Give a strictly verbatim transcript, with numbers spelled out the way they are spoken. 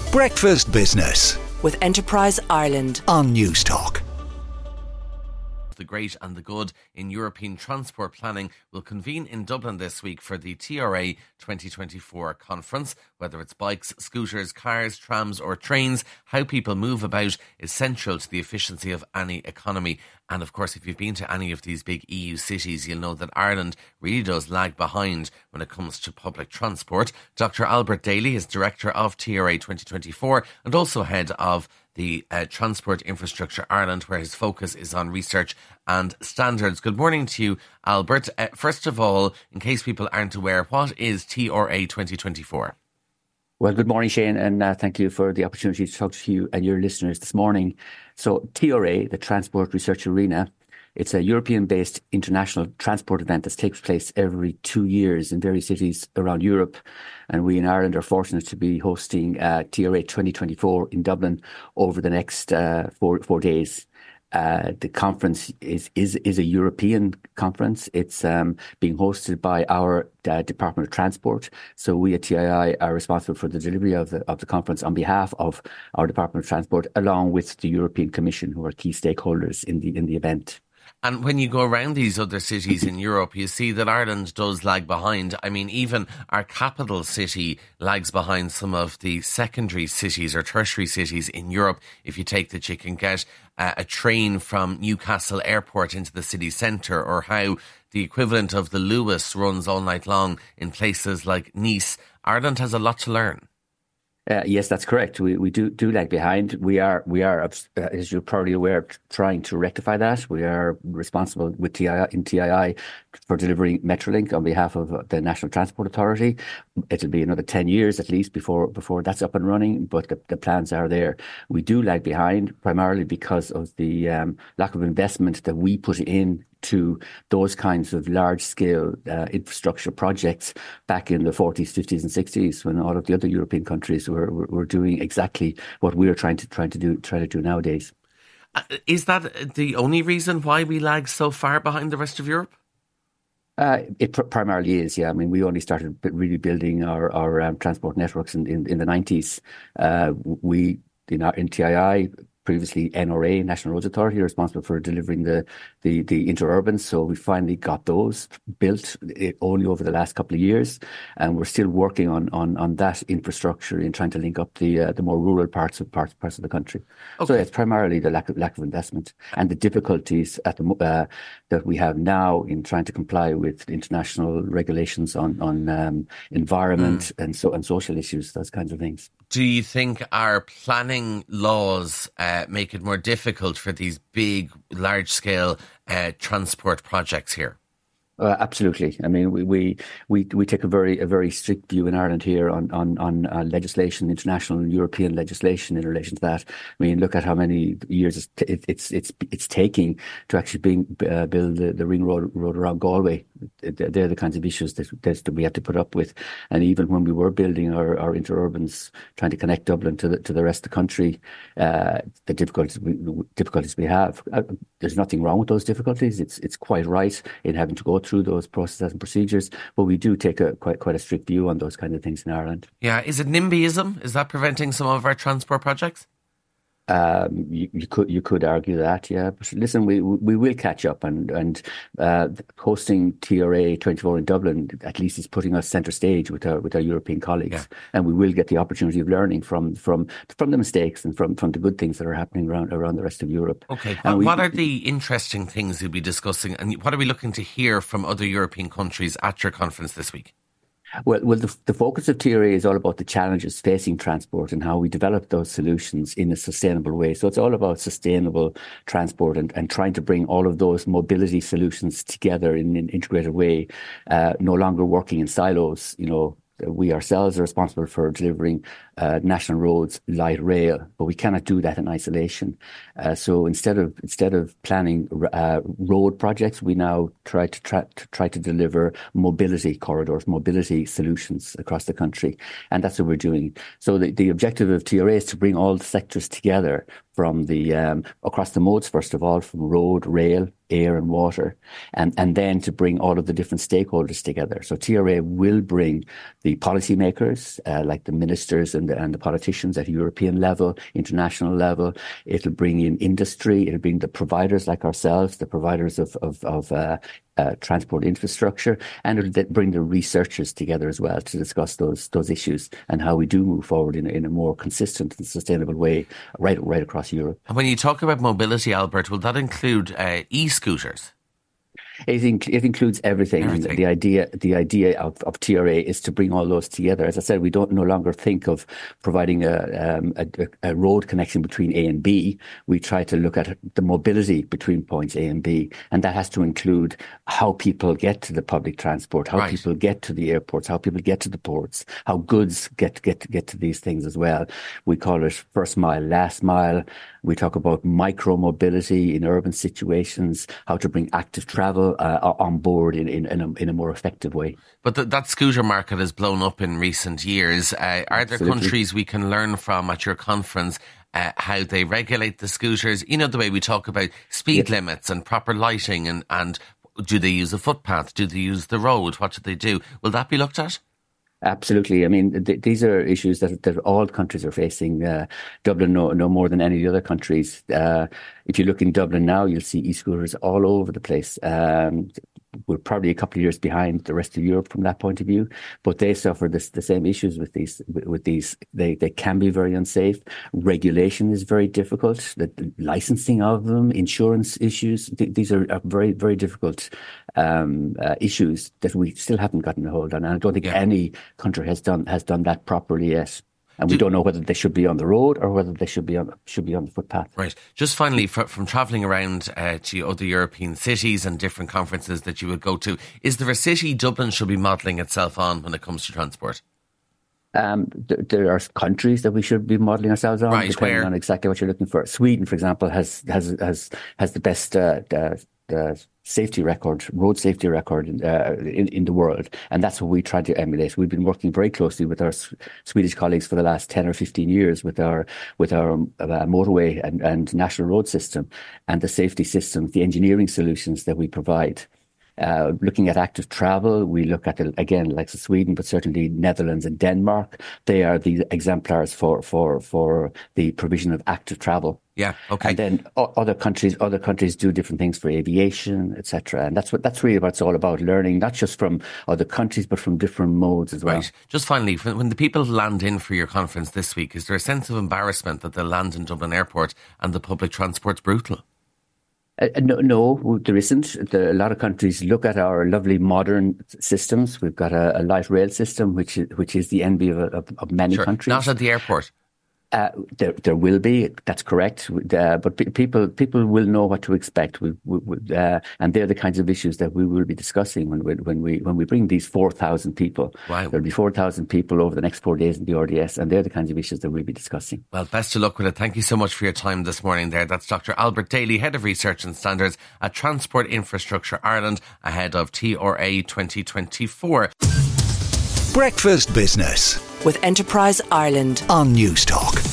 Breakfast Business with Enterprise Ireland on Newstalk. The great and the good in European transport planning will convene in Dublin this week for the T R A twenty twenty-four conference. Whether it's bikes, scooters, cars, trams or trains, how people move about is central to the efficiency of any economy. And of course, if you've been to any of these big E U cities, you'll know that Ireland really does lag behind when it comes to public transport. Doctor Albert Daly is Director of T R A twenty twenty-four and also Head of the uh, Transport Infrastructure Ireland, where his focus is on research and standards. Good morning to you, Albert. Uh, first of all, in case people aren't aware, what is T R A twenty twenty-four? Well, good morning, Shane, and uh, thank you for the opportunity to talk to you and your listeners this morning. So T R A, the Transport Research Arena, it's a European-based international transport event that takes place every two years in various cities around Europe. And we in Ireland are fortunate to be hosting uh, T R A twenty twenty-four in Dublin over the next uh, four, four days. Uh, the conference is, is, is a European conference. It's um, being hosted by our uh, Department of Transport. So we at T I I are responsible for the delivery of the, of the conference on behalf of our Department of Transport, along with the European Commission, who are key stakeholders in the in the event. And when you go around these other cities in Europe, you see that Ireland does lag behind. I mean, even our capital city lags behind some of the secondary cities or tertiary cities in Europe. If you take that you can get uh, a train from Newcastle Airport into the city centre, or how the equivalent of the Luas runs all night long in places like Nice, Ireland has a lot to learn. Uh, yes, that's correct. We we do do lag behind. We are we are uh, as you're probably aware, trying to rectify that. We are responsible with T I I in T I I for delivering Metrolink on behalf of the National Transport Authority. It'll be another ten years at least before before that's up and running, but the, the plans are there. We do lag behind primarily because of the um, lack of investment that we put in to those kinds of large-scale uh, infrastructure projects back in the forties, fifties and sixties, when all of the other European countries were, were, were doing exactly what we're trying to trying to do try to do nowadays. Uh, is that the only reason why we lag so far behind the rest of Europe? Uh, it pr- primarily is, yeah. I mean, we only started really building our, our um, transport networks in, in, in the nineties. Uh, we, in, our, in T I I, previously N R A, National Roads Authority, responsible for delivering the, the, the interurbans. So we finally got those built only over the last couple of years. And we're still working on, on, on that infrastructure and trying to link up the uh, the more rural parts of parts, parts of the country. Okay. So it's primarily the lack of, lack of investment and the difficulties at the uh, that we have now in trying to comply with international regulations on, on um, environment mm. and so and social issues, those kinds of things. Do you think our planning laws uh, make it more difficult for these big, large-scale uh, transport projects here? Uh, absolutely. I mean, we, we we we take a very a very strict view in Ireland here on on on uh, legislation, international and European legislation in relation to that. I mean, look at how many years it's t- it's it's it's taking to actually being, uh, build the, the ring road road around Galway. They're the kinds of issues that, that we have to put up with. And even when we were building our, our interurbans, trying to connect Dublin to the to the rest of the country, uh, the difficulties we, difficulties we have. Uh, there's nothing wrong with those difficulties. It's it's quite right in having to go through those processes and procedures, but we do take a quite quite a strict view on those kind of things in Ireland. Yeah, is it NIMBYism? Is that preventing some of our transport projects? Um, you, you could you could argue that, yeah. But listen, we we will catch up, and and uh, hosting T R A twenty-four in Dublin at least is putting us centre stage with our with our European colleagues, yeah. And we will get the opportunity of learning from from from the mistakes and from, from the good things that are happening around around the rest of Europe. Okay, well, we, what are the interesting things you'll be discussing, and what are we looking to hear from other European countries at your conference this week? Well, well, the, the focus of T R A is all about the challenges facing transport and how we develop those solutions in a sustainable way. So it's all about sustainable transport and, and trying to bring all of those mobility solutions together in an integrated way, uh, no longer working in silos. You know, we ourselves are responsible for delivering uh, national roads, light rail, but we cannot do that in isolation. Uh, so instead of instead of planning uh, road projects, we now try to, try to try to deliver mobility corridors, mobility solutions across the country, and that's what we're doing. So the, the objective of T R A is to bring all the sectors together from the um, across the modes, first of all, from road, rail, air and water, and, and then to bring all of the different stakeholders together. So T R A will bring the policymakers, uh, like the ministers and the, and the politicians at European level, international level. It'll bring in industry. It'll bring the providers like ourselves, the providers of, of, of uh, uh, transport infrastructure, and it'll bring the researchers together as well to discuss those those issues and how we do move forward in, in a more consistent and sustainable way right, right across Europe. And when you talk about mobility, Albert, will that include uh, e-scooters? It, inc- it includes everything. everything. And the idea, the idea of, of T R A is to bring all those together. As I said, we don't no longer think of providing a, um, a, a road connection between A and B. We try to look at the mobility between points A and B, and that has to include how people get to the public transport, how right. people get to the airports, how people get to the ports, how goods get get get to these things as well. We call it first mile, last mile. We talk about micro mobility in urban situations, how to bring active travel uh, on board in, in, in, a, in a more effective way. But the, that scooter market has blown up in recent years. Uh, are there Absolutely. countries we can learn from at your conference uh, how they regulate the scooters? You know, the way we talk about speed yep. limits and proper lighting and, and do they use a footpath? Do they use the road? What do they do? Will that be looked at? Absolutely. I mean, th- these are issues that, that all countries are facing. Uh, Dublin, no, no more than any of the other countries. Uh, if you look in Dublin now, you'll see e-scooters all over the place. Um, we're probably a couple of years behind the rest of Europe from that point of view, but they suffer this, the same issues with these. With these, they they can be very unsafe. Regulation is very difficult. The, the licensing of them, insurance issues. Th- these are, are very very difficult um, uh, issues that we still haven't gotten a hold on. And I don't think yeah. any country has done has done that properly yet. And we Do, don't know whether they should be on the road or whether they should be on should be on the footpath. Right. Just finally, for, from travelling around uh, to other European cities and different conferences that you would go to, is there a city Dublin should be modelling itself on when it comes to transport? Um, th- there are countries that we should be modelling ourselves on, right, depending where? on exactly what you're looking for. Sweden, for example, has has has has the best uh, the, the safety record, road safety record uh, in, in the world. And that's what we try to emulate. We've been working very closely with our S- Swedish colleagues for the last ten or fifteen years with our with our uh, motorway and, and national road system and the safety systems, the engineering solutions that we provide. Uh, looking at active travel, we look at, the, again, like Sweden, but certainly Netherlands and Denmark. They are the exemplars for, for, for the provision of active travel. Yeah, okay. And then o- other countries, other countries do different things for aviation, et cetera. And that's what that's really what it's all about: learning not just from other countries, but from different modes as well. Right. Just finally, when the people land in for your conference this week, is there a sense of embarrassment that they'll land in Dublin Airport and the public transport's brutal? Uh, no, no, there isn't. There, a lot of countries look at our lovely modern systems. We've got a, a light rail system, which is which is the envy of, of, of many sure. countries. Not at the airport. Uh, there, there will be. That's correct. Uh, but pe- people, people will know what to expect. We, we, we, uh, and they're the kinds of issues that we will be discussing when we, when we, when we bring these four thousand people. Wow. There'll be four thousand people over the next four days in the R D S, and they're the kinds of issues that we'll be discussing. Well, best of luck with it. Thank you so much for your time this morning there. That's Doctor Albert Daly, Head of Research and Standards at Transport Infrastructure Ireland, ahead of T R A twenty twenty-four. Breakfast Business with Enterprise Ireland on News Talk.